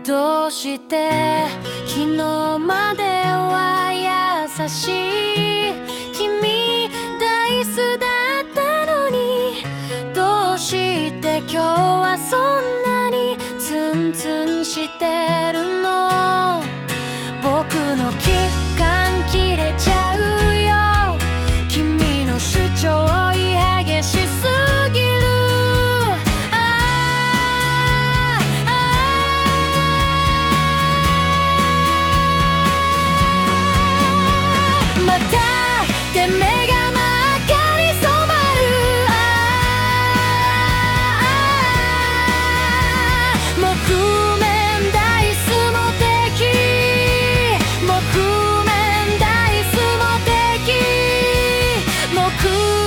どうして昨日までは優しい君大好だったのに、どうして今日はそんなにツンツンしてるの。僕の期間切れちゃうよ、君の主張激しすぎる。またって目が真っ赤に染まる。木綿ダイスも敵、木綿ダイスも敵、木